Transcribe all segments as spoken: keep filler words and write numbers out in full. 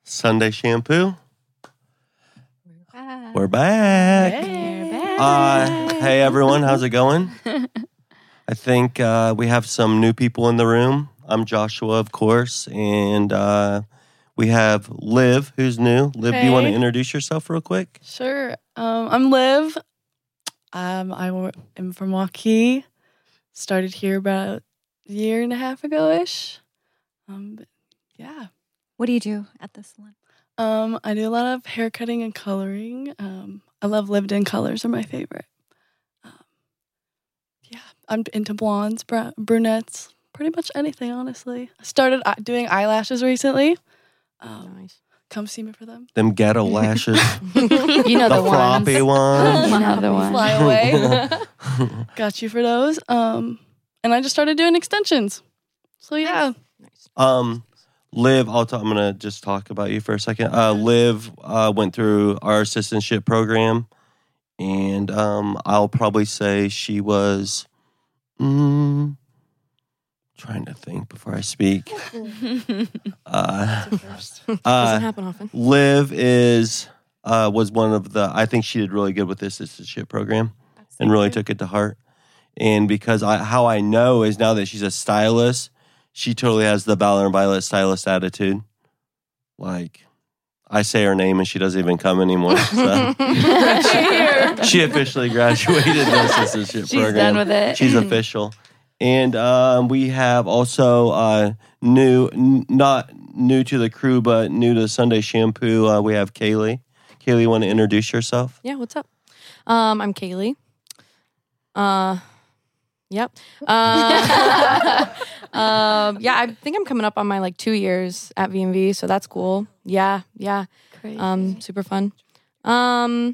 Sunday Shampoo. Hi. We're back. Hey. We're back. Uh, hey, everyone. How's it going? I think uh, we have some new people in the room. I'm Joshua, of course, and uh, we have Liv, who's new. Liv, do you want to Hey. introduce yourself real quick? Sure. Um, I'm Liv. Um, I w- am from Waukee. Started here about a year and a half ago-ish. Um, but yeah. What do you do at the salon? Um, I do a lot of hair cutting and coloring. Um, I love lived-in colors are my favorite. Um, yeah, I'm into blondes, br- brunettes, pretty much anything, honestly. I started uh, doing eyelashes recently. Um, Nice. Come see me for them. Them ghetto lashes. You know the the, ones. floppy ones. You know the ones. Fly away. Got you for those. Um, and I just started doing extensions. So yeah. Nice. Um, Liv, I'll t- I'm going to just talk about you for a second. Uh, Liv uh, went through our assistantship program, and um, I'll probably say she was mm, trying to think before I speak. Uh, Doesn't uh, happen often. Liv is uh, was one of the, I think she did really good with this assistantship program and really took it to heart. And because I, how I know is now that she's a stylist, she totally has the Valor and Violet stylist attitude. Like, I say her name and she doesn't even come anymore. So. She officially graduated the assistantship She's program. done with it. She's official. And um, we have also uh, new, n- not new to the crew, but new to Sunday Shampoo. Uh, we have Kaylee. Kaylee, you want to introduce yourself? Yeah, what's up? Um, I'm Kaylee. Uh, yep. Uh, um, yeah, I think I'm coming up on my like two years at V and V, so that's cool. Yeah, yeah. Crazy. Um, super fun. Um,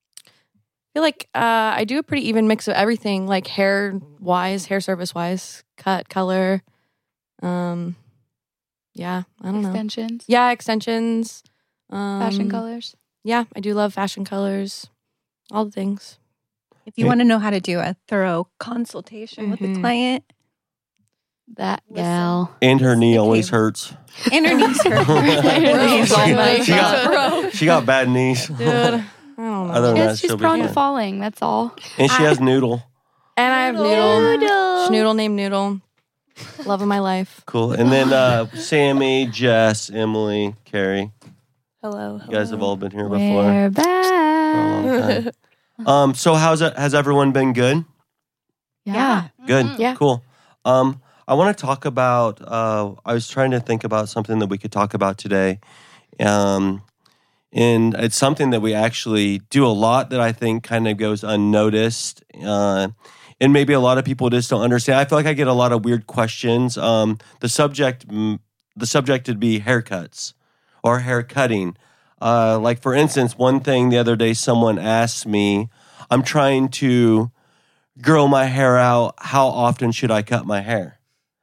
I feel like uh, I do a pretty even mix of everything, like hair wise, hair service wise, cut, color. Um, yeah, I don't know. Extensions. Yeah, extensions. Um, Fashion colors. Yeah, I do love fashion colors. All the things. If you Yeah. want to know how to do a thorough consultation with the Mhm. client, That Listen. gal. And her knee Okay. always hurts. and her knees hurt. Knees all messed She up. got, she got bad knees. Dude, I don't know. Other than that, She's she'll be prone to fine. falling. That's all. And she has Noodle. And I have Noodle. Schnoodle named Noodle. Love of my life. Cool. And then uh, Sammy, Jess, Emily, Carrie. Hello. You guys have all been here before. We're For a long back. time. Um, so how's it, has everyone been good? Yeah. Good. Yeah. Cool. Um, I want to talk about, uh, I was trying to think about something that we could talk about today. Um, and it's something that we actually do a lot that I think kind of goes unnoticed. Uh, and maybe a lot of people just don't understand. I feel like I get a lot of weird questions. Um, the subject, mm, the subject would be haircuts or hair cutting. Uh, like for instance, one thing the other day, someone asked me, I'm trying to grow my hair out. How often should I cut my hair?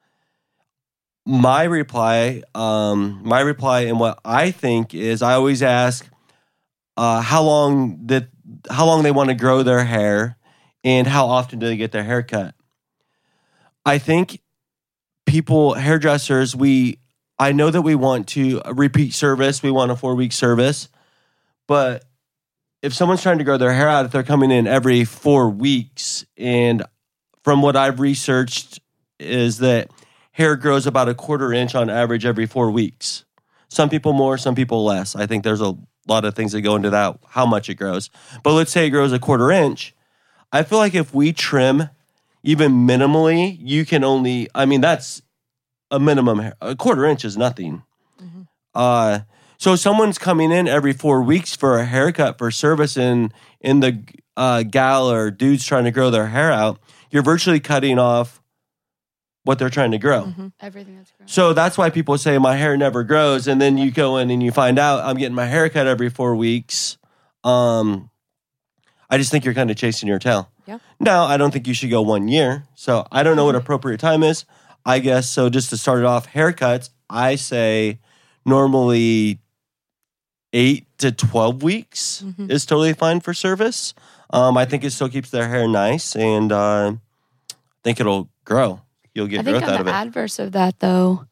My reply, um, my reply, and what I think is, I always ask, uh, how long that, how long they want to grow their hair, and how often do they get their hair cut. I think people, hairdressers, we, I know that we want to repeat service, we want a four week service, but if someone's trying to grow their hair out, if they're coming in every four weeks, and from what I've researched, is that hair grows about a quarter inch on average every four weeks. Some people more, some people less. I think there's a lot of things that go into that, how much it grows. But let's say it grows a quarter inch. I feel like if we trim even minimally, you can only, I mean, that's a minimum. hair. A quarter inch is nothing. Mm-hmm. Uh, so someone's coming in every four weeks for a haircut for service, and in the uh, gal or dude's trying to grow their hair out, you're virtually cutting off what they're trying to grow. Mm-hmm. Everything that's grown. So that's why people say my hair never grows, and then you go in and you find out I'm getting my hair cut every four weeks. Um, I just think you're kind of chasing your tail. Yeah. Now, I don't think you should go one year, so I don't know what appropriate time is. I guess so. Just to start it off, haircuts, I say normally eight to twelve weeks Mhm. is totally fine for service. Um, I think it still keeps their hair nice, and uh, I think it'll grow. You'll I get think growth on out of the it. adverse of that, though,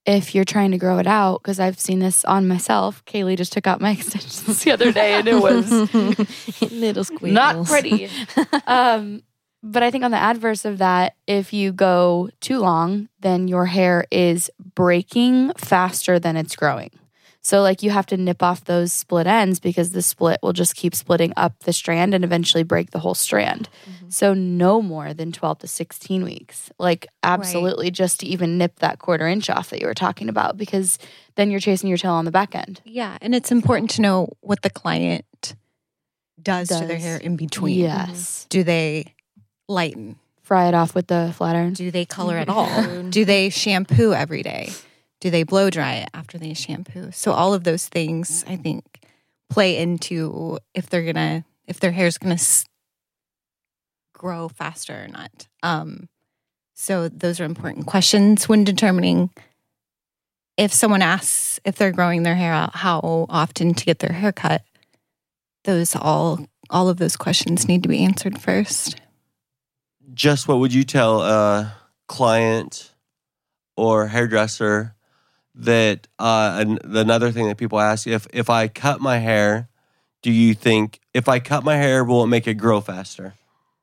if you're trying to grow it out, because I've seen this on myself. Kaylee just took out my extensions the other day and it was little squiggles. not pretty. um, but I think on the adverse of that, if you go too long, then your hair is breaking faster than it's growing. So like you have to nip off those split ends because the split will just keep splitting up the strand and eventually break the whole strand. Mm-hmm. So no more than twelve to sixteen weeks. Like absolutely right. Just to even nip that quarter inch off that you were talking about, because then you're chasing your tail on the back end. Yeah. And it's important to know what the client does, does. to their hair in between. Yes. Do they lighten? Fry it off with the flat iron? Do they color at all? Do they shampoo every day? Do they blow dry it after they shampoo? So all of those things, I think, play into if they're gonna, if their hair's gonna s- grow faster or not. Um, so those are important questions when determining if someone asks if they're growing their hair out, how often to get their hair cut. Those all, all of those questions need to be answered first. Just what would you tell a client or hairdresser that uh, an, another thing that people ask, if if I cut my hair, do you think if I cut my hair, will it make it grow faster?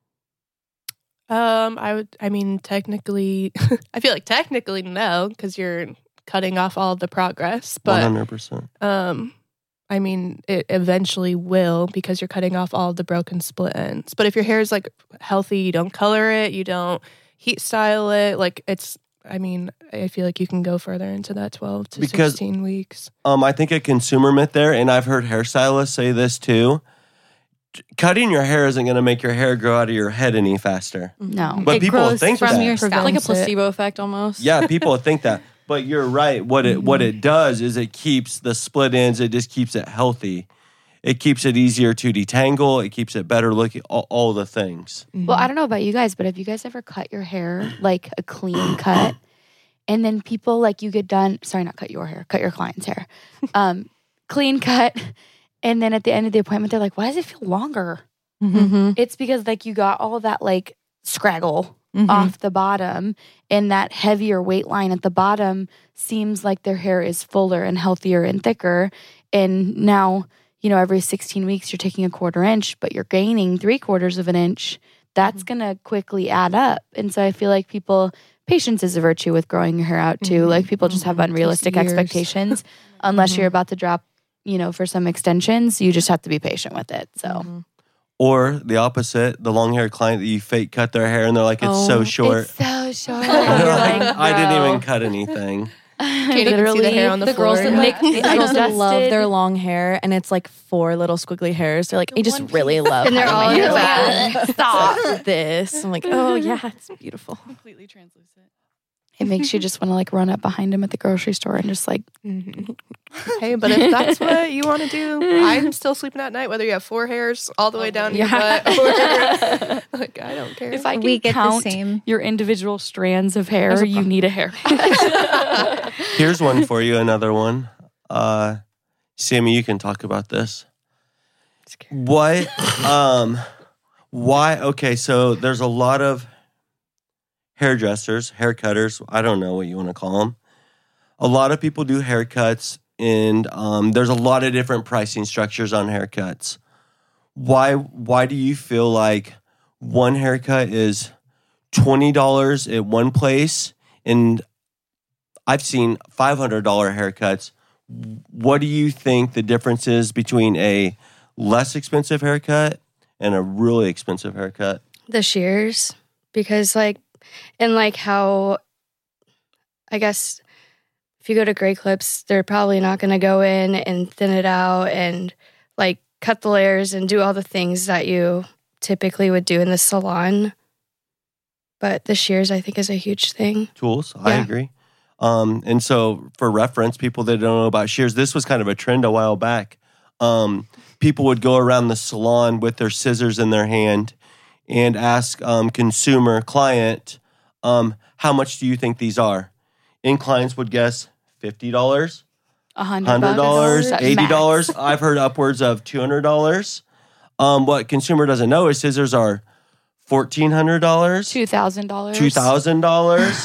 Um, I would. I mean, technically, I feel like technically no, because you're cutting off all the progress. But one hundred percent. Um, I mean, it eventually will because you're cutting off all the broken split ends. But if your hair is like healthy, you don't color it, you don't heat style it, like it's. I mean, I feel like you can go further into that twelve to because, sixteen weeks. Um, I think a consumer myth there, and I've heard hairstylists say this too. Cutting your hair isn't going to make your hair grow out of your head any faster. No, but it people grows think from that. your scalp. Like a placebo effect almost. Yeah, people think that. But you're right. What it what it does is it keeps the split ends. It just keeps it healthy. It keeps it easier to detangle. It keeps it better looking. All, all the things. Well, I don't know about you guys, but have you guys ever cut your hair like a clean cut? And then people, like, you get done, sorry, not cut your hair, cut your client's hair. Um, clean cut. And then at the end of the appointment, they're like, why does it feel longer? Mm-hmm. It's because, like, you got all that, like, scraggle Mm-hmm. off the bottom. And that heavier weight line at the bottom seems like their hair is fuller and healthier and thicker. And now, you know, every sixteen weeks, you're taking a quarter inch, but you're gaining three quarters of an inch. That's mm-hmm. going to quickly add up. And so I feel like people... Patience is a virtue with growing your hair out too. Mm-hmm. Like people just have unrealistic expectations. Unless mm-hmm. you're about to drop, you know, for some extensions, you just have to be patient with it. So, mm-hmm. or the opposite, the long haired client that you fake cut their hair and they're like, it's oh, so short. It's so short. like, I didn't even cut anything. Can't even see the hair on the, the floor. girls that like the I girls that dusted- love their long hair and it's like four little squiggly hairs. They're like, I just really love And they're having all my in hair the like back. Stop this. I'm like, oh yeah, it's beautiful. Completely translucent. It makes you just want to like run up behind him at the grocery store and just like, Mm-hmm. Hey, but if that's what you want to do, I'm still sleeping at night, whether you have four hairs all the way down to your butt or like, I don't care. if I can We get count the same. your individual strands of hair, you need a haircut. Here's one for you, another one. Uh, Sammy, you can talk about this. What, um, why, okay, so there's a lot of hairdressers, hair cutters, I don't know what you want to call them. A lot of people do haircuts, and um, there's a lot of different pricing structures on haircuts. Why why do you feel like one haircut is twenty dollars at one place, and I've seen five hundred dollars haircuts? What do you think the difference is between a less expensive haircut and a really expensive haircut? The shears, because like, and like how, I guess if you go to Great Clips, they're probably not going to go in and thin it out and like cut the layers and do all the things that you typically would do in the salon. But the shears, I think, is a huge thing. Tools, I Yeah. agree. Um, and so for reference, people that don't know about shears, this was kind of a trend a while back. Um, people would go around the salon with their scissors in their hand and ask um, consumer, client, um, how much do you think these are? And clients would guess fifty dollars, A one hundred dollars, bucks. eighty dollars. I've heard upwards of two hundred dollars. Um, what consumer doesn't know is scissors are fourteen hundred dollars, two thousand dollars. two thousand dollars.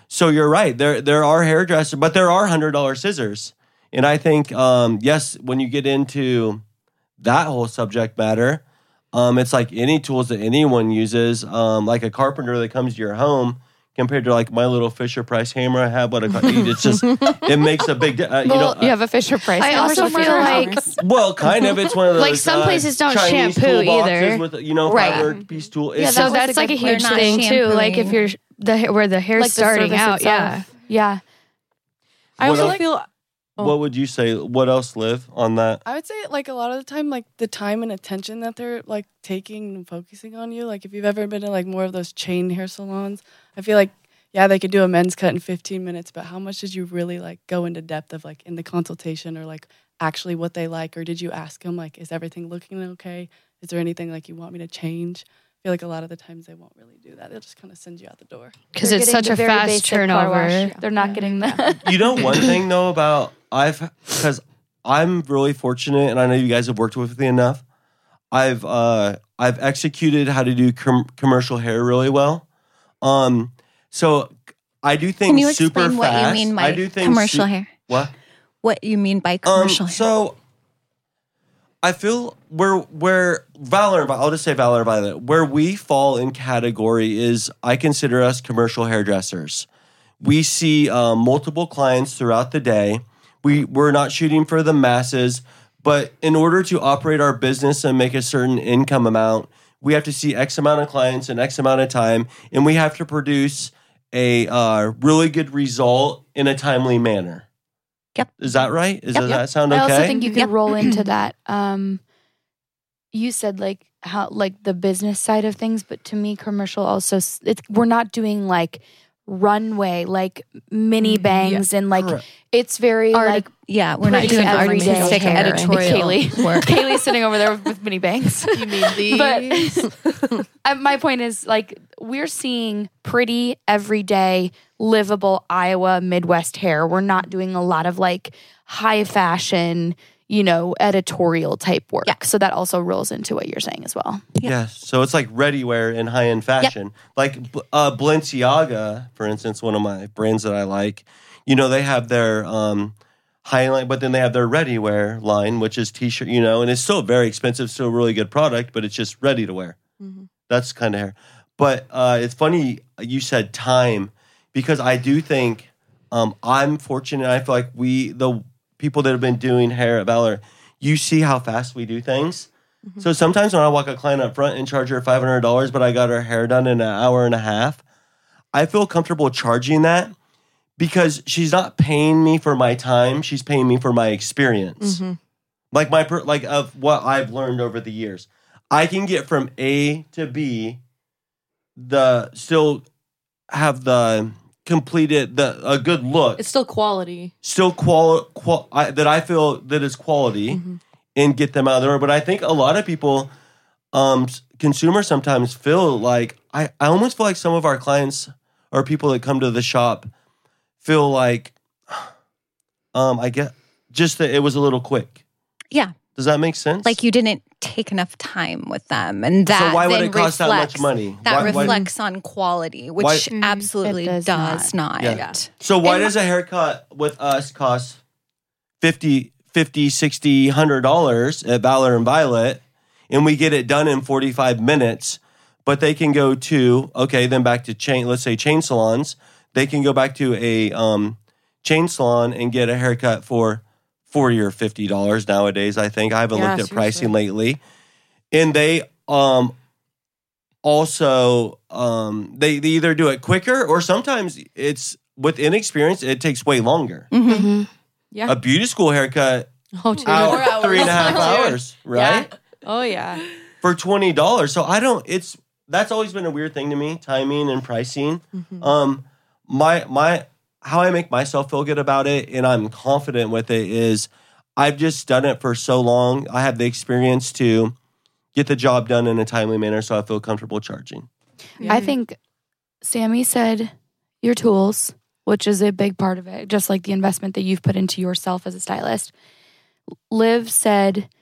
So you're right. There there are hairdressers, but there are one hundred dollars scissors. And I think, um, yes, when you get into that whole subject matter, um, it's like any tools that anyone uses, um, like a carpenter that comes to your home compared to like my little Fisher Price hammer I have. What a, it's just, it makes a big, uh, you Well, know. you have a Fisher Price. I hammer, also so for feel your like- house. Well, kind of. It's one of those Like, some uh, places don't Chinese shampoo toolboxes either. with, you know, Right. fiber piece tool. Yeah, It's so that's that's a like a good point. huge They're not thing too. Like if shampooing. you're the ha- where the hair's Like the starting service out, yeah. itself. Yeah. I What also else- feel Oh. What would you say? What else, Liv, on that? I would say like a lot of the time, like the time and attention that they're like taking and focusing on you. Like if you've ever been to like more of those chain hair salons, I feel like yeah, they could do a men's cut in fifteen minutes, but how much did you really like go into depth of like in the consultation or like actually what they like, or did you ask them like, is everything looking okay? Is there anything like you want me to change? I feel like a lot of the times they won't really do that. They'll just kind of send you out the door. Because They're it's getting such the a very fast basic car turnover. wash. They're not getting the. You know, one thing though about I've because I'm really fortunate, and I know you guys have worked with me enough. I've uh, I've executed how to do com- commercial hair really well. Um, so I do things Can you super explain what fast. you mean I by do things commercial su- hair? What? What you mean by Um, commercial hair? so I feel where where Valor, I'll just say Valor Violet, where we fall in category is I consider us commercial hairdressers. We see uh, multiple clients throughout the day. We we're not shooting for the masses, but in order to operate our business and make a certain income amount, we have to see X amount of clients in X amount of time, and we have to produce a uh, really good result in a timely manner. Yep. Is that right? Is, Yep. Does that sound okay? I also think you could Yep. roll into that. Um, you said like how like the business side of things, but to me, commercial also s- it's we're not doing like runway like mini Mhm. bangs and like Correct. it's very Art- like yeah, we're not pretty doing everyday artistic hair. editorial Kaylee. work. Kaylee's sitting over there with mini bangs. You mean these? But uh, my point is like we're seeing pretty everyday livable Iowa Midwest hair. We're not doing a lot of like high fashion, you know, editorial type work. Yeah. So that also rolls into what you're saying as well. Yeah, so it's like ready wear in high end fashion. Like uh, Balenciaga, for instance, one of my brands that I like. You know, they have their um, highlight, but then they have their ready wear line, which is t shirt. You know, and it's still very expensive, still a really good product, but it's just ready to wear. Mm-hmm. That's kind of hair. But uh, it's funny you said time because I do think um, I'm fortunate. I feel like we the people that have been doing hair at Valor, you see how fast we do things. Mm-hmm. So sometimes when I walk a client up front and charge her five hundred dollars, but I got her hair done in an hour and a half, I feel comfortable charging that because she's not paying me for my time. She's paying me for my experience. Mm-hmm. Like my per, like of what I've learned over the years. I can get from A to B, the still have the completed the a good look. It's still quality. Still qual, qual I, that I feel that is quality Mm-hmm. and get them out of the door. But I think a lot of people, um, s- consumers sometimes feel like I, I almost feel like some of our clients or people that come to the shop feel like, um, I get just that it was a little quick. Yeah. Does that make sense? Like you didn't take enough time with them, and that so why would then it cost that reflects, much money? That Why- why- reflects on quality, which Why- Mm, absolutely it does does, not. Yeah. So why And- does a haircut with us cost fifty, fifty, sixty, one hundred dollars at Valor and Violet, and we get it done in forty-five minutes, but they can go to, okay, then back to chain, let's say chain salons, they can go back to a um, chain salon and get a haircut for forty or fifty dollars nowadays, I think. I haven't Yeah, looked at pricing seriously. lately. And they um also um they, they either do it quicker or sometimes it's with inexperience, it takes way longer. Mhm. Mm-hmm. Yeah. A beauty school haircut Oh, dude. out hours. three and a half Dude. hours, right? Yeah. Oh yeah. For twenty dollars. So I don't it's that's always been a weird thing to me, timing and pricing. Mhm. Um my my how I make myself feel good about it and I'm confident with it is I've just done it for so long. I have the experience to get the job done in a timely manner so I feel comfortable charging. I think Sammy said your tools, which is a big part of it, just like the investment that you've put into yourself as a stylist. Liv said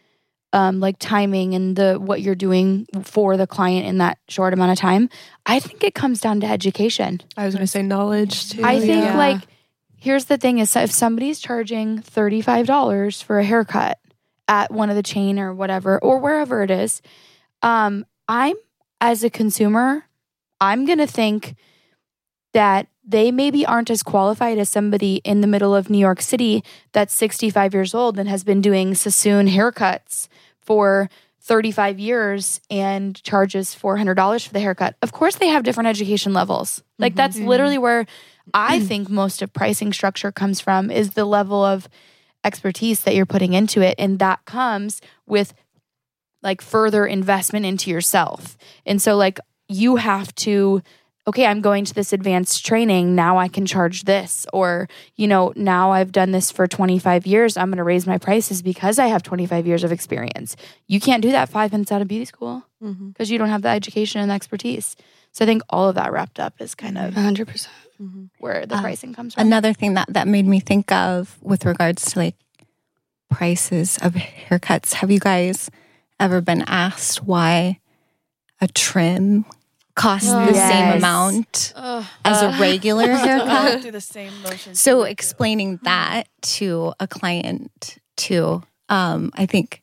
um, like timing and the what you're doing for the client in that short amount of time. I think it comes down to education. I was going to say knowledge too. I think Yeah. like here's the thing is if somebody's charging thirty-five dollars for a haircut at one of the chain or whatever or wherever it is, um, I'm as a consumer, I'm going to think that they maybe aren't as qualified as somebody in the middle of New York City that's sixty-five years old and has been doing Sassoon haircuts for thirty-five years and charges four hundred dollars for the haircut. Of course, they have different education levels. Like that's literally where I think most of pricing structure comes from is the level of expertise that you're putting into it. And that comes with like further investment into yourself. And so like you have to, okay, I'm going to this advanced training. Now I can charge this. Or, you know, now I've done this for twenty-five years. I'm going to raise my prices because I have twenty-five years of experience. You can't do that five minutes out of beauty school because Mm-hmm. you don't have the education and the expertise. So I think all of that wrapped up is kind of one hundred percent. where the Uh, pricing comes from. Another thing that, that made me think of with regards to like prices of haircuts. Have you guys ever been asked why a trim costs the Yes. same amount as a regular haircut? do the same motions. So explaining that to a client too, um, I think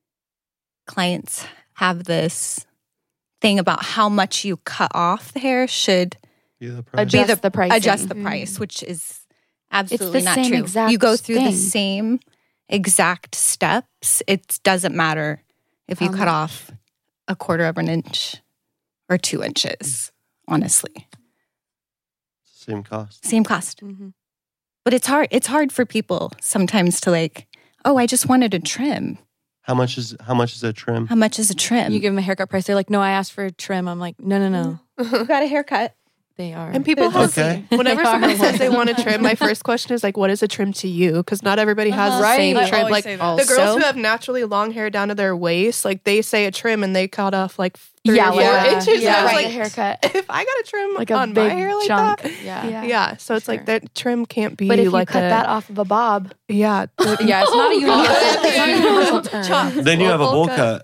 clients have this thing about how much you cut off the hair should Yeah, the price. Adjust be the pricing. adjust the price, which is absolutely the not same true. exact You go through the thing. same exact steps. It doesn't matter if you How cut much? off a quarter of an inch or two inches. Honestly, Same cost. same cost. Mm-hmm. But it's hard. It's hard for people sometimes to like. Oh, I just wanted a trim. How much is how much is a trim? How much is a trim? You give them a haircut price. They're like, no, I asked for a trim. I'm like, no, no, no. You got a haircut. They are. And people have, Okay. whenever They are. someone says they want a trim, my first question is like, what is a trim to you? Because not everybody has the Right. same I trim. always Like say that. the girls Also- who have naturally long hair down to their waist, like they say a trim and they cut off like three Yeah, or four like- inches. yeah, And I was like like, a haircut. if I got a trim Like a on big my hair like chunk. that, yeah. Yeah. yeah. So it's Sure. like that trim can't be But if you like cut a, that off of a bob, yeah, the- Yeah, it's not a universal, it's not a universal term. Then you have a bowl cut.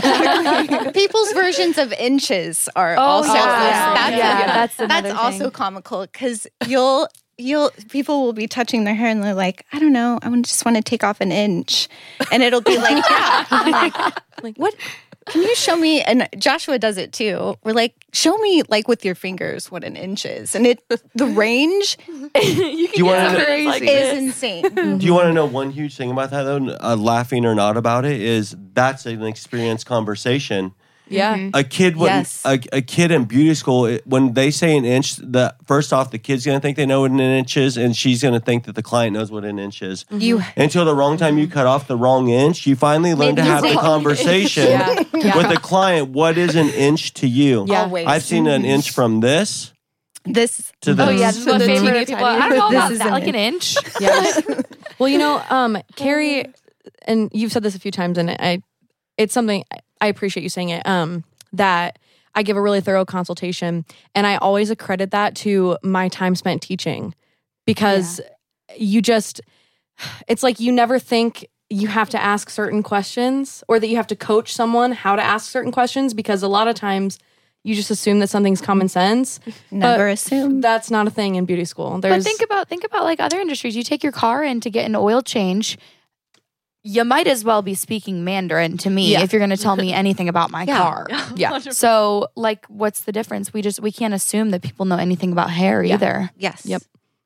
yeah. People's versions of inches are Oh, also yeah. that's, Yeah, a- that's that's another also thing. comical because you'll you'll people will be touching their hair and they're like, I don't know, I would just want to take off an inch, and it'll be like, yeah, I'm like, Like, what? Can you show me? And Joshua does it too. We're like, show me like with your fingers what an inch is, and it the range Do you want to know, is insane. do you want to know one huge thing about that though? Uh, laughing or not about it is that's an experience conversation. yeah. A kid when Yes. a, a kid in beauty school it, when they say an inch, the first off the kid's gonna think they know what an inch is, and she's gonna think that the client knows what an inch is. You Until the wrong time you cut off the wrong inch, you finally learn to have the conversation Yeah. Yeah. with the client. What is an inch to you? Yeah. always I've seen an inch from this this. to this. oh yeah, this is So my the favorite. teeny People, tiny- I don't know This about is that, an like an inch. Yeah. Well, you know, um, Carrie, and you've said this a few times, and I, it's something I appreciate you saying it. Um, that I give a really thorough consultation, and I always accredit that to my time spent teaching, because you just, it's like you never think you have to ask certain questions or that you have to coach someone how to ask certain questions, because a lot of times you just assume that something's common sense. Never But assume. That's not a thing in beauty school. There's, But think about think about like other industries. You take your car in to get an oil change. You might as well be speaking Mandarin to me Yeah. if you're going to tell me anything about my Yeah. car. yeah. So, like, what's the difference? We just we can't assume that people know anything about hair Yeah. either. Yes. Yep.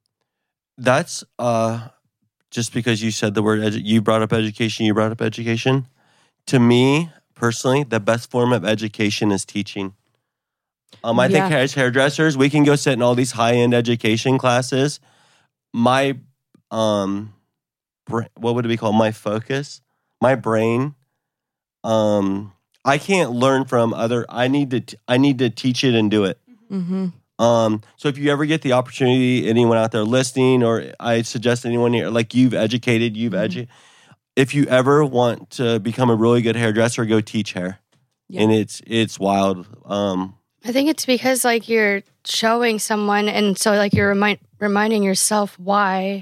That's uh, just because you said the word. Edu- you brought up education. You brought up education. To me personally, the best form of education is teaching. Um, I think Yeah. as hairdressers, we can go sit in all these high end education classes. My um, bra- what would it be called? My focus, my brain. Um, I can't learn from other. I need to. T- I need to teach it and do it. Mm-hmm. Um, so if you ever get the opportunity, anyone out there listening, or I suggest anyone here, like you've educated, you've Mhm. edu- if you ever want to become a really good hairdresser, go teach hair. Yeah. And it's it's wild. Um, I think it's because like you're showing someone, and so like you're remind, reminding yourself why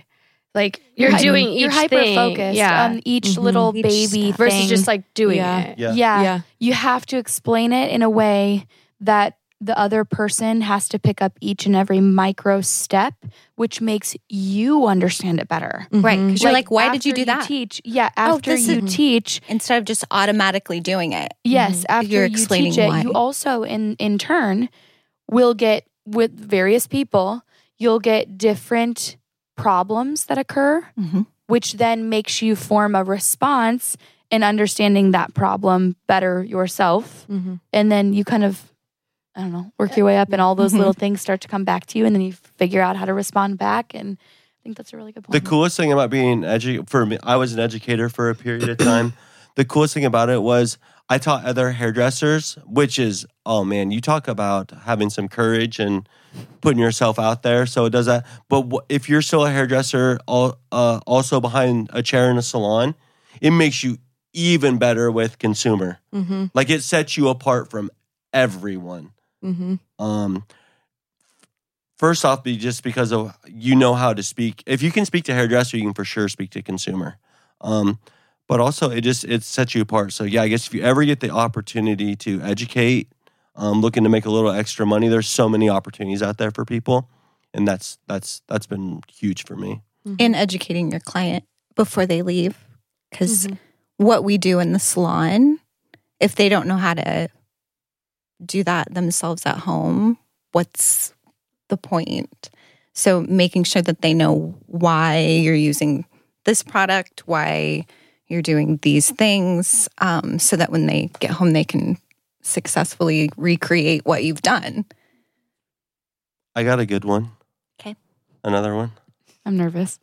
Like you're Hy- doing each you're hyper thing. focused Yeah. on each Mhm. little Each baby step. versus thing. just like doing Yeah. it. Yeah. yeah. Yeah. You have to explain it in a way that the other person has to pick up each and every micro step, which makes you understand it better. Right. Mhm. Because you're like, why did you after do that? Teach, yeah, Oh, after this you is- teach, Instead of just automatically doing it. yes, after You're you explaining teach it, why. you also in in turn will get with various people, you'll get different problems that occur, Mhm. which then makes you form a response in understanding that problem better yourself. Mhm. And then you kind of, I don't know, work your way up and all those Mhm. little things start to come back to you and then you figure out how to respond back. And I think that's a really good The point. coolest thing about being edu- for me, I was an educator for a period of time. The coolest thing about it was I taught other hairdressers, which is, oh man, you talk about having some courage and putting yourself out there. So it does that. But wh- if you're still a hairdresser, al- uh, also behind a chair in a salon, it makes you even better with consumer. Mhm. Like it sets you apart from everyone. Mhm. Um, first off, be just because of you know how to speak. If you can speak to hairdresser, you can for sure speak to consumer. Um, but also, it just it sets you apart. So yeah, I guess if you ever get the opportunity to educate, um, looking to make a little extra money, there's so many opportunities out there for people, and that's that's that's been huge for me. In educating your client before they leave. Because Mhm. what we do in the salon, if they don't know how to do that themselves at home, what's the point? So making sure that they know why you're using this product, why you're doing these things, um, so that when they get home, they can successfully recreate what you've done. I got a good one. Okay. Another one. I'm nervous.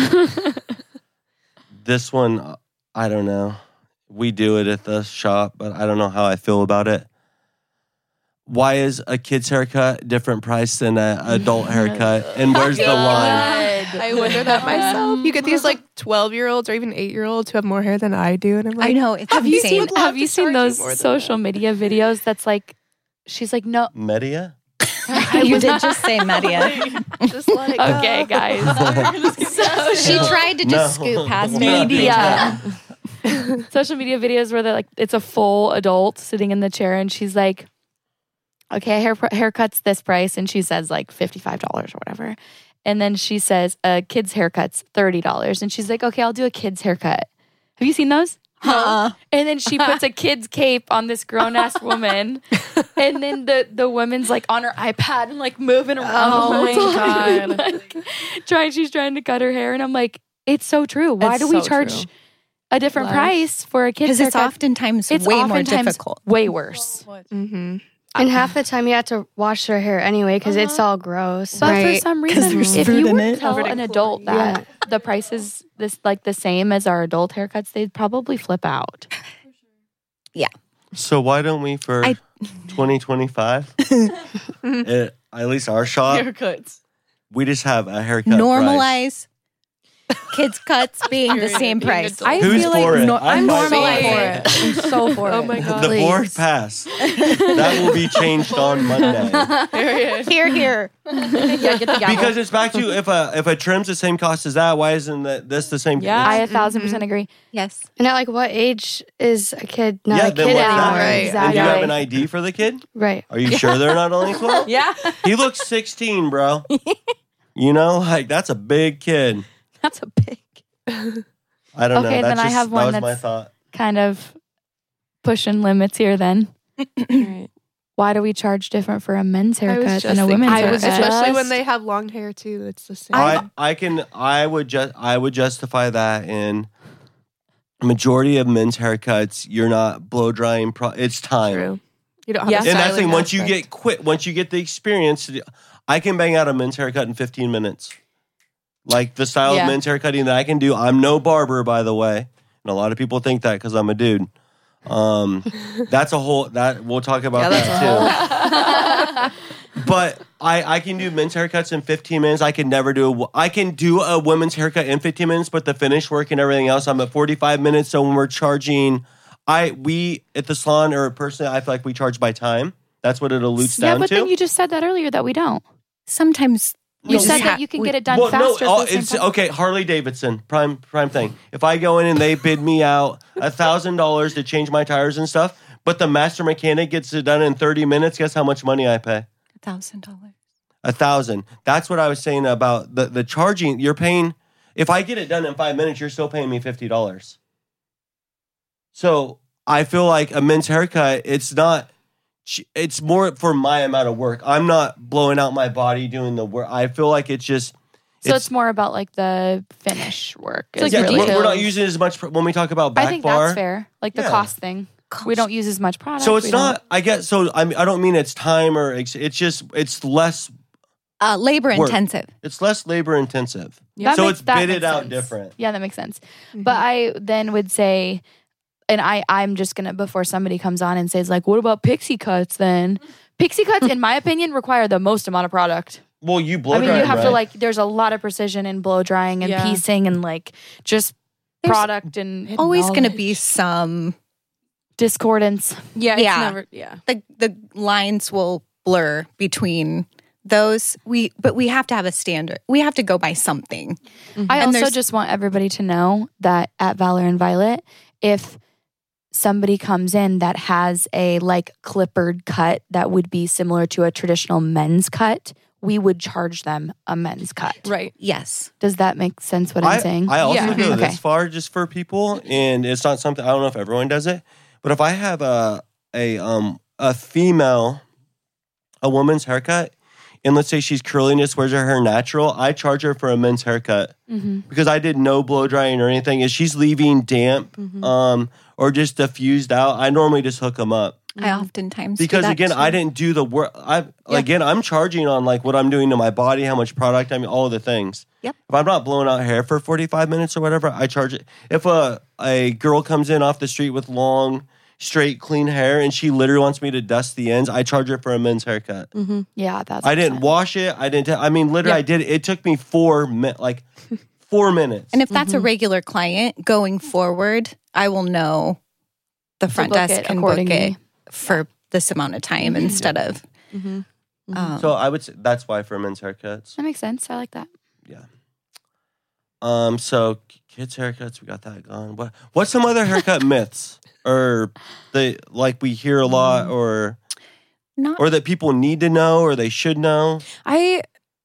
This one, uh, I don't know. We do it at the shop, but I don't know how I feel about it. Why is a kid's haircut different price than an adult haircut? And where's the line? I wonder that myself. You get these like twelve year olds or even eight year olds who have more hair than I do. And I'm like, I know, it's Have you insane. seen Have you to seen charge you those more than social that. media videos? That's like, she's like, no. Media? You did just say Maria. just let it go. Okay, guys. So she tried to just No. scoot past No. me. Media. Social media videos where they're like, it's a full adult sitting in the chair, and she's like, okay, hair haircut's this price, and she says like fifty-five dollars or whatever. And then she says, a kid's haircut's thirty dollars. And she's like, okay, I'll do a kid's haircut. Have you seen those? Uh-uh. And then she puts a kid's cape on this grown ass woman, and then the the woman's like on her iPad and like moving around. Oh the my whole time, God. like, trying, she's trying to cut her hair, and I'm like, it's so true. Why It's do we so charge true. a different Less. price for a kid's Because it's haircut? oftentimes It's way more oftentimes difficult. way worse. Mm-hmm. And half the time you have to wash their hair anyway because it's Uh-huh. all gross. But for Right, some 'cause reason, there's if fruit you in were to it. tell Covered in an adult chlorine. that the price is this like the same as our adult haircuts, they'd probably flip out. So why don't we for I- twenty twenty-five, at, at least our shop, Haircuts. we just have a haircut price. Normalize kids' cuts being the same Being price. adult. I Who's feel for like it? no, I'm I'm fighting normally for for it. it. I'm so for Oh it. my God. The Please. board passed. That will be changed on Monday. Period. Here, here. Yeah, get the gavel. Because it's back to if a if a trim's the same cost as that, why isn't that this the same? Yeah. I a 1000 Mhm. percent agree. Yes. And at like what age is a kid not yeah, a then kid what's anymore? that? Right. And Exactly. you have an I D for the kid? Right. Are you sure they're not only twelve? yeah, He looks sixteen, bro. You know, like that's a big kid. that's a big. I don't Okay, know. That's then I just, have that one was my that's- thought. Kind of pushing limits here. Then Right. why do we charge different for a men's I was haircut just than a thinking women's that. I was haircut? Especially when just- they have long hair too. It's the same. I, I can I would just I would justify that in majority of men's haircuts. You're not blow drying. Pro- it's time. True. You don't have Yeah. the And that's the styling thing. Once you aspect. get quit, once you get the experience, to do- I can bang out a men's haircut in fifteen minutes. Like the style Yeah. of men's haircutting that I can do. I'm no barber, by the way, and a lot of people think that because I'm a dude. Um, that's a whole that we'll talk about Yeah, that too. But I I can do men's haircuts in fifteen minutes. I can never do a I can do a women's haircut in fifteen minutes, but the finish work and everything else, I'm at forty-five minutes. So when we're charging, I we at the salon or personally, I feel like we charge by time. That's what it alludes Yeah, down but to. then you just said that earlier that we don't. Sometimes You We said just that ha- you can we- get it done Well, no, faster. oh, for the same it's time. okay. Harley Davidson, prime prime thing. If I go in and they bid me out a thousand dollars to change my tires and stuff, but the master mechanic gets it done in thirty minutes, guess how much money I pay? A thousand dollars. A thousand. That's what I was saying about the the charging. You're paying. If I get it done in five minutes, you're still paying me fifty dollars. So I feel like a men's haircut. It's not. It's more for my amount of work. I'm not blowing out my body doing the work. I feel like it's just. So it's, more about like the finish work. It's like is Yeah, your really- we're, we're not details. using as much pr- when we talk about back I think bar. that's fair. Like the Yeah. cost thing. We don't use as much product. So it's we don't- not. I get. So I mean, I don't mean it's time or ex- it's just it's less. Uh, labor Work. intensive. It's less labor intensive. That So makes- it's that bidded makes out sense. different. Yeah, that makes sense. But I then would say, and I, I'm just gonna before somebody comes on and says like, what about pixie cuts then? Pixie cuts, in my opinion, require the most amount of product. Well, you blow I mean, dry you them, have to right? like. There's a lot of precision in blow drying and Yeah. piecing and like just There's product and Always going to be knowledge. some. discordance. Yeah, it's Yeah. never. Yeah, The the lines will blur between those. We but we have to have a standard. We have to go by something. I And also there's- just want everybody to know that at Valor and Violet, if somebody comes in that has a like clippered cut that would be similar to a traditional men's cut, we would charge them a men's cut. right. Yes. Does that make sense what I'm I, saying? I also Yeah. go Okay. this far just for people, and it's not something I don't know if everyone does it, but if I have a a um a female, a woman's haircut, and let's say she's curly and just wears her hair natural, I charge her for a men's haircut Mm-hmm. because I did no blow drying or anything. If she's leaving damp, Mm-hmm. um, or just diffused out, I normally just hook them up. I oftentimes do Because that again, too. I didn't do the work. I again, I'm charging on like what I'm doing to my body, how much product, I mean, all of the things. Yep. If I'm not blowing out hair for forty-five minutes or whatever, I charge it. If a a girl comes in off the street with long, straight, clean hair, and she literally wants me to dust the ends, I charge her for a men's haircut. Mm-hmm. Yeah, that's. I didn't wash it. I didn't. I mean, literally, Yeah. I did. It took me four min, like four minutes. And if that's a regular client going forward, I will know the front book desk it can book accordingly. it for this amount of time instead of. Mm-hmm. Um, so I would say that's why for men's haircuts. That makes sense. I like that. Um. So kids haircuts, we got that gone. What What's some other haircut myths or they like we hear a lot or not or that people need to know or they should know? I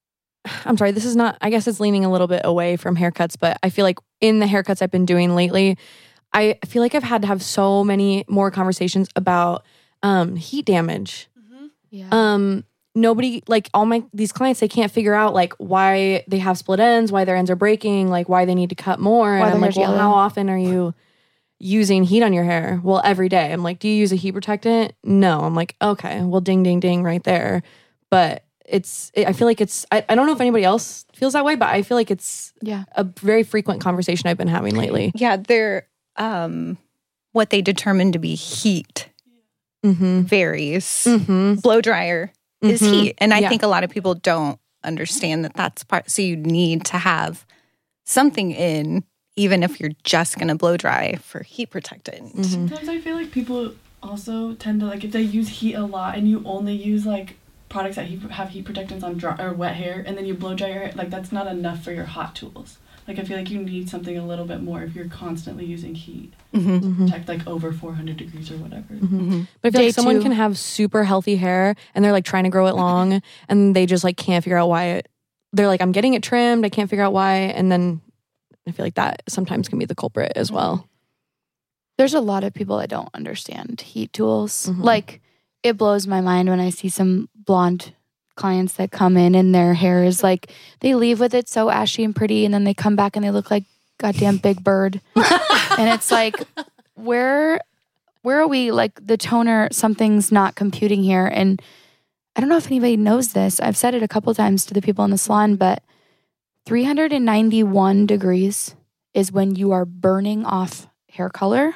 I'm sorry, this is not I guess it's leaning a little bit away from haircuts, but I feel like in the haircuts I've been doing lately, I feel like I've had to have so many more conversations about um heat damage. Yeah. Um nobody like all my these clients they can't figure out like why they have split ends, why their ends are breaking, like why they need to cut more. Why And I'm their like, hair's well, yellow. how often are you using heat on your hair? Well, every day. I'm like, do you use a heat protectant? No. I'm like, okay, well, ding, ding, ding, right there. But it's, it, I feel like it's, I, I don't know if anybody else feels that way, but I feel like it's yeah. a very frequent conversation I've been having lately. Yeah, they're um, what they determine to be heat Mm-hmm. varies. Mm-hmm. Blow dryer is Mhm. heat, and I Yeah. think a lot of people don't understand that that's part. So you need to have something in, even if you're just going to blow dry for heat protectant. Mhm. Sometimes I feel like people also tend to like if they use heat a lot and you only use like products that heat, have heat protectants on dry or wet hair and then you blow dry your hair, like that's not enough for your hot tools. Like I feel like you need something a little bit more if you're constantly using heat, Mm-hmm. Mm-hmm. protect like over four hundred degrees or whatever. Mm-hmm. But I feel Day like someone two. can have super healthy hair and they're like trying to grow it long and they just like can't figure out why it, they're like, I'm getting it trimmed. I can't figure out why. And then I feel like that sometimes can be the culprit as well. There's a lot of people that don't understand heat tools. Mhm. Like, it blows my mind when I see some blonde clients that come in and their hair is like, they leave with it so ashy and pretty, and then they come back and they look like goddamn Big Bird. And it's like, where, where are we? Like, the toner, something's not computing here. And I don't know if anybody knows this. I've said it a couple times to the people in the salon, but three hundred ninety-one degrees is when you are burning off hair color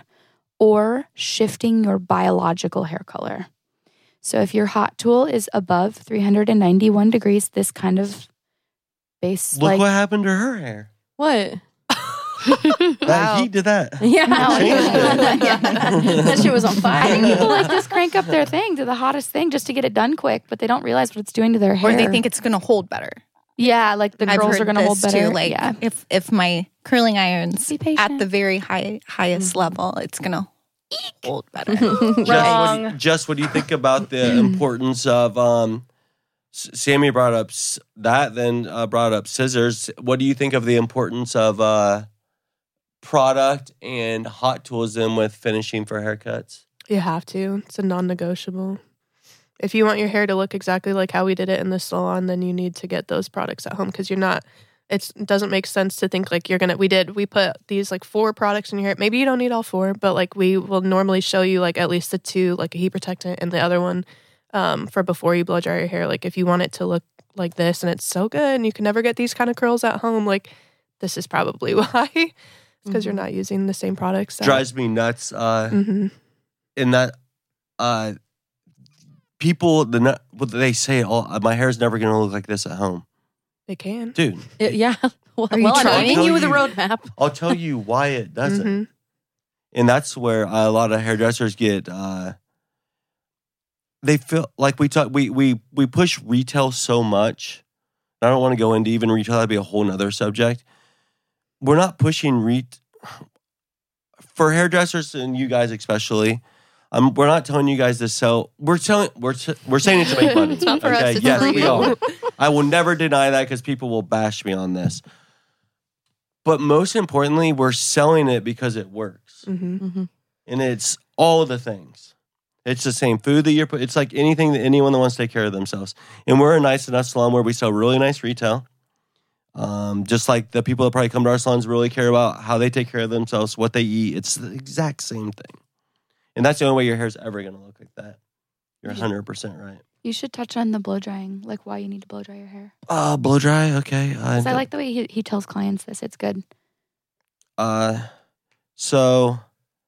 or shifting your biological hair color. So if your hot tool is above three hundred ninety-one degrees, this kind of base, Look like, what happened to her hair. What? That Wow. heat did that. Yeah. No, Changed it- That shit was on I think people fire. like just crank up their thing to the hottest thing just to get it done quick, but they don't realize what it's doing to their hair. Or they think it's going to hold better. Yeah, like the I've curls heard are going to hold this better. too. Like yeah. if if my curling iron's Be patient. at the very high highest Mm-hmm. level, it's gonna hold better. Jess, what do you, Wrong. Jess, what do you think about the importance of um, S- Sammy brought up s- that, then uh, brought up scissors. What do you think of the importance of uh, product and hot tools in with finishing for haircuts? You have to. It's a non-negotiable. If you want your hair to look exactly like how we did it in the salon, then you need to get those products at home because you're not. It's, it doesn't make sense to think like you're gonna. We did. We put these like four products in your hair. Maybe you don't need all four, but like we will normally show you like at least the two, like a heat protectant and the other one um, for before you blow dry your hair. Like if you want it to look like this and it's so good and you can never get these kind of curls at home, like this is probably why. It's because you're not using the same products. that- Drives me nuts. Uh, Mhm. in that, uh, people the nu- what they say. Oh, my hair's never going to look like this at home, They can. dude. It- yeah. Well, Are you well, I'm trying? giving you the You- roadmap. I'll tell you why it doesn't. Mhm. And that's where a lot of hairdressers get uh they feel like we talk we we we push retail so much. I don't want to go into even retail, that'd be a whole nother subject. We're not pushing re for hairdressers and you guys especially. Um, we're not telling you guys to sell. We're telling we're t- we're saying it to make money. It's not for us, it's yes, for we you. are. I will never deny that because people will bash me on this. But most importantly, we're selling it because it works. Mhm. Mm-hmm. And it's all the things. It's the same food that you're put. It's like anything that anyone that wants to take care of themselves. And we're a nice enough salon where we sell really nice retail. Um, just like the people that probably come to our salons really care about how they take care of themselves, what they eat. It's the exact same thing. And that's the only way your hair's ever going to look like that. You're one hundred percent right. You should touch on the blow drying, like why you need to blow dry your hair. Uh, blow dry, okay. 'Cause I like the way he, he tells clients this. It's good. Uh, so,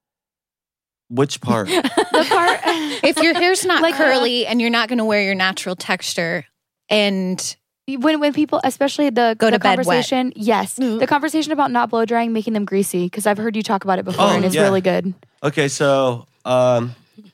which part? The part. If your hair's not Like, uh, curly and you're not going to wear your natural texture, and When when people, especially the Go the to bed wet. conversation, yes, the conversation about not blow drying, making them greasy, because I've heard you talk about it before, Oh, and it's yeah. really good. Okay, so um,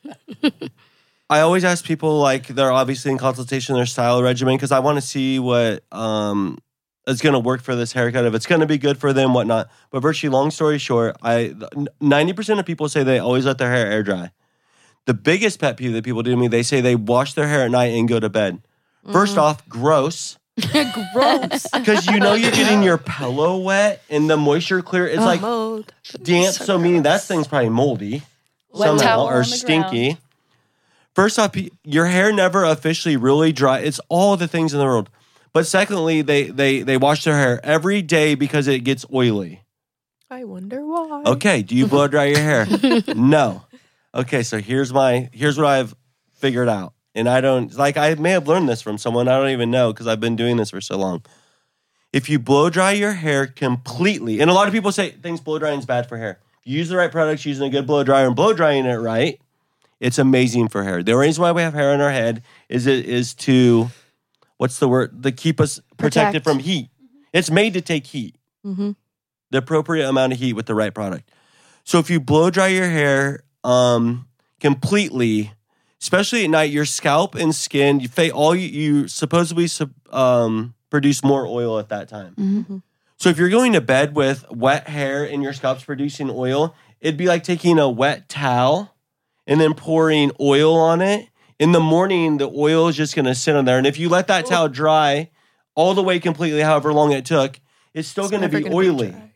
I always ask people, like, they're obviously in consultation, their style regimen, because I want to see what um, is going to work for this haircut, if it's going to be good for them, whatnot. But virtually, long story short, I ninety percent of people say they always let their hair air dry. The biggest pet peeve that people do to me, they say they wash their hair at night and go to bed. First off, gross. Gross. Because you know you're getting your pillow wet and the moisture clear. It's like Mold. damp. So, meaning that thing's probably moldy Wet somehow towel or on the stinky. First off, y- your hair never officially really dry. It's all the things in the world. But secondly, they they they wash their hair every day because it gets oily. I wonder why. Okay, do you blow dry your hair? No. Okay, so here's my here's what I've figured out. And I don't, like, I may have learned this from someone. I don't even know because I've been doing this for so long. If you blow dry your hair completely, and a lot of people say things blow drying is bad for hair. If you use the right products, using a good blow dryer and blow drying it right, it's amazing for hair. The reason why we have hair on our head is it is to, what's the word? To keep us protected Protect. from heat. It's made to take heat. Mm-hmm. The appropriate amount of heat with the right product. So if you blow dry your hair um, completely, especially at night, your scalp and skin, you fa- all you, you supposedly sub- um, produce more oil at that time. Mm-hmm. So if you're going to bed with wet hair and your scalp's producing oil, it'd be like taking a wet towel and then pouring oil on it. In the morning, the oil is just going to sit on there. And if you let that towel dry all the way completely, however long it took, it's still It's going to never be gonna oily. dry.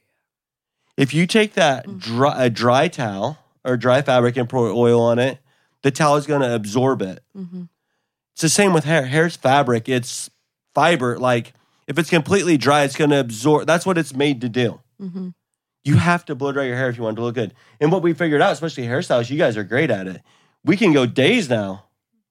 If you take that dry, a dry towel or dry fabric and pour oil on it, the towel is going to absorb it. Mm-hmm. It's the same with hair. Hair's fabric. It's fiber. Like, if it's completely dry, it's going to absorb. That's what it's made to do. Mm-hmm. You have to blow dry your hair if you want it to look good. And what we figured out, especially hairstylists, you guys are great at it. We can go days now.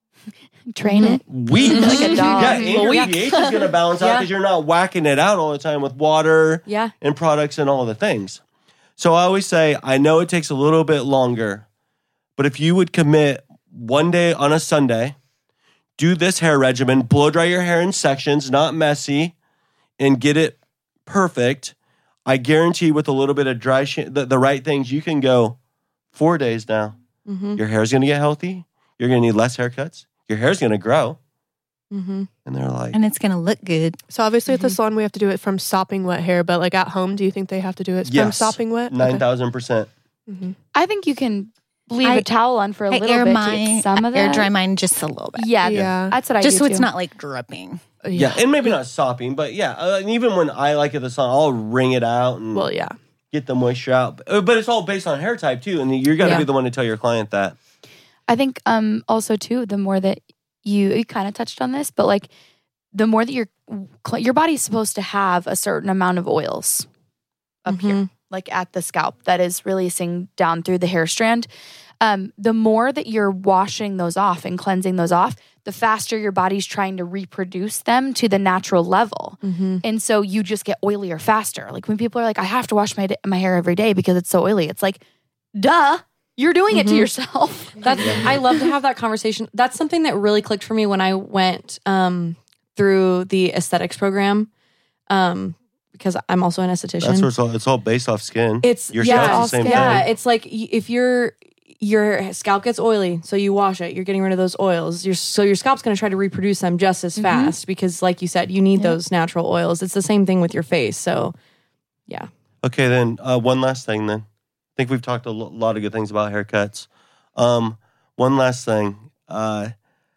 Train it. Weeks. Like a dog. Yeah, and your Yeah. pH is going to balance out Yeah. because you're not whacking it out all the time with water Yeah. and products and all the things. So I always say, I know it takes a little bit longer, but if you would commit one day on a Sunday, do this hair regimen, blow dry your hair in sections, not messy, and get it perfect. I guarantee with a little bit of dry, sh- the, the right things, you can go four days now. Mm-hmm. Your hair's going to get healthy. You're going to need less haircuts. Your hair's going to grow. Mm-hmm. And they're like, And it's going to look good. So obviously Mm-hmm. at the salon we have to do it from sopping wet hair, but like at home, do you think they have to do it from Yes. sopping wet? nine thousand percent. Mm-hmm. I think you can leave I- a towel on for a I little air bit to mine, get some of air that. dry mine just a little bit. Yeah, Yeah. that's what I Just do so it's too. not like dripping. Yeah. And maybe not sopping, but yeah. Uh, and even when I like it the sun, I'll wring it out and Well, yeah. get the moisture out. Uh, But it's all based on hair type too. And you're going to Yeah. be the one to tell your client that. I think um also too, the more that you you kind of touched on this, but like the more that your your body's supposed to have a certain amount of oils up here, Mhm. like at the scalp, that is releasing down through the hair strand. Um, the more that you're washing those off and cleansing those off, the faster your body's trying to reproduce them to the natural level. Mm-hmm. And so you just get oilier faster. Like when people are like, I have to wash my my hair every day because it's so oily. It's like, duh, you're doing it to Mhm. yourself. That's I love to have that conversation. That's something that really clicked for me when I went um, through the aesthetics program, um, because I'm also an esthetician. That's what it's all, it's all based off skin. It's your yeah, scalp's the same yeah. thing. It's like y- if your your scalp gets oily, so you wash it. You're getting rid of those oils. Your so your scalp's going to try to reproduce them just as fast because, like you said, you need Yeah. those natural oils. It's the same thing with your face. So, yeah. Okay, then uh, one last thing. Then I think we've talked a lo- lot of good things about haircuts. Um, one last thing. Uh,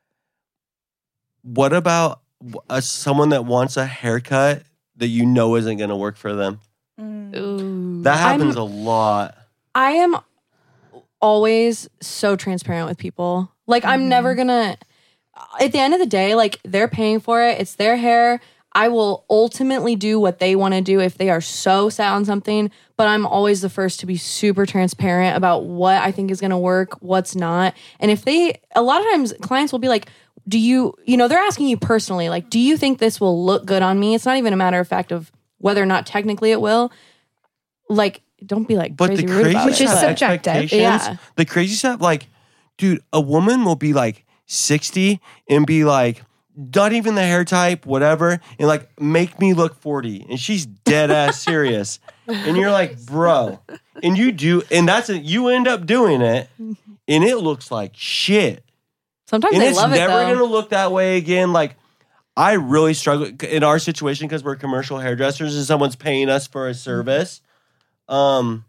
what about uh, someone that wants a haircut that you know isn't going to work for them? Ooh. That happens I'm- a lot. I am always so transparent with people. Like, I'm never gonna, at the end of the day, like, they're paying for it. It's their hair. I will ultimately do what they want to do if they are so set on something. But I'm always the first to be super transparent about what I think is going to work, what's not. And if they, a lot of times clients will be like, do you, you know, they're asking you personally, like, do you think this will look good on me? It's not even a matter of fact of whether or not technically it will. Like, don't be like But crazy the rude crazy about Which it. is stuff, but- subjective. expectations, Yeah. the crazy stuff, like, dude, a woman will be like sixty and be like, not even the hair type, whatever, and like make me look forty, and she's dead ass serious, and you're like, bro, and you do, and that's it. You end up doing it, and it looks like shit, Sometimes and they it's love it never though. gonna look that way again. Like, I really struggle in our situation because we're commercial hairdressers and someone's paying us for a service. Um,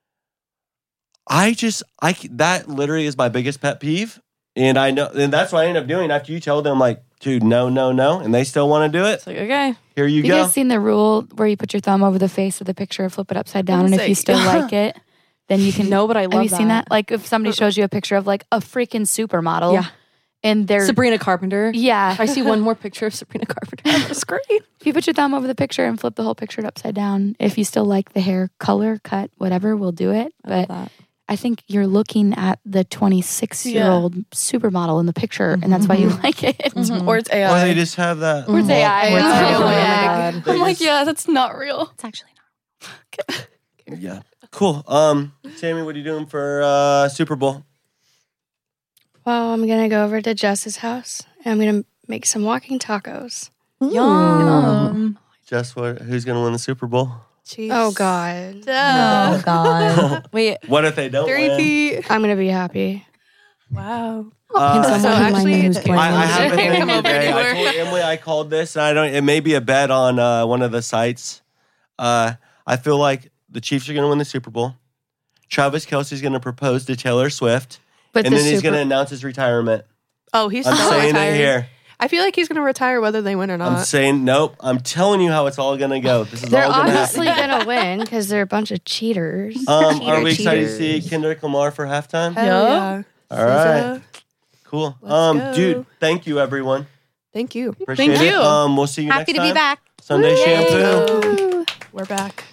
I just I c- that literally is my biggest pet peeve, and I know, and that's what I end up doing after you tell them like, dude, no, no, no, and they still want to do it. It's like, okay. Here you You go. guys seen the rule where you put your thumb over the face with a picture, flip it upside down, was and if you like- still like it, then you can. No, but I love Have you that. seen that? Like if somebody shows you a picture of like a freaking supermodel, Yeah. and they're Sabrina Carpenter. yeah, If I see one more picture of Sabrina Carpenter on the screen. if you put your thumb over the picture and flip the whole picture upside down, if you still like the hair color, cut, whatever, we'll do it. I love But that. I think you're looking at the twenty-six year old supermodel in the picture, and that's why you like it. Mhm. Or it's A or I. they just have that. Or it's A I. Or it's Oh, real my wig. God. I'm like, just- yeah, that's not real. It's actually Yeah, cool. Um, Sammy, what are you doing for uh, Super Bowl? Well, I'm gonna go over to Jess's house and I'm gonna make some walking tacos. Yum. Jess, what? Who's gonna win the Super Bowl? Jeez. Oh God, Duh. Oh, God. Wait, What if they don't Three win? feet. I'm gonna be happy. Wow. Uh, Can someone So remind me actually, who's I- playing? I, I Sure. have a Can't thing come over today. I anywhere. told Emily I called this, and I don't. It may be a bet on uh, one of the sites. Uh, I feel like the Chiefs are going to win the Super Bowl. Travis Kelce's going to propose to Taylor Swift, But and the then he's super- going to announce his retirement. Oh, he's I'm still saying retired. it here. I feel like he's going to retire whether they win or I'm not. saying nope. I'm telling you how it's all going to go. This is They're all going to obviously happen. gonna win because they're a bunch of cheaters. Um, are we Cheater excited to see cheaters. Kendrick Lamar for halftime? Hell Yeah. yeah. All right, cool. Let's Um, go. dude, thank you everyone. Thank you. Appreciate Thank it. you. Um, we'll see you Happy next to be time. back. Sunday Yay. shampoo. We're back.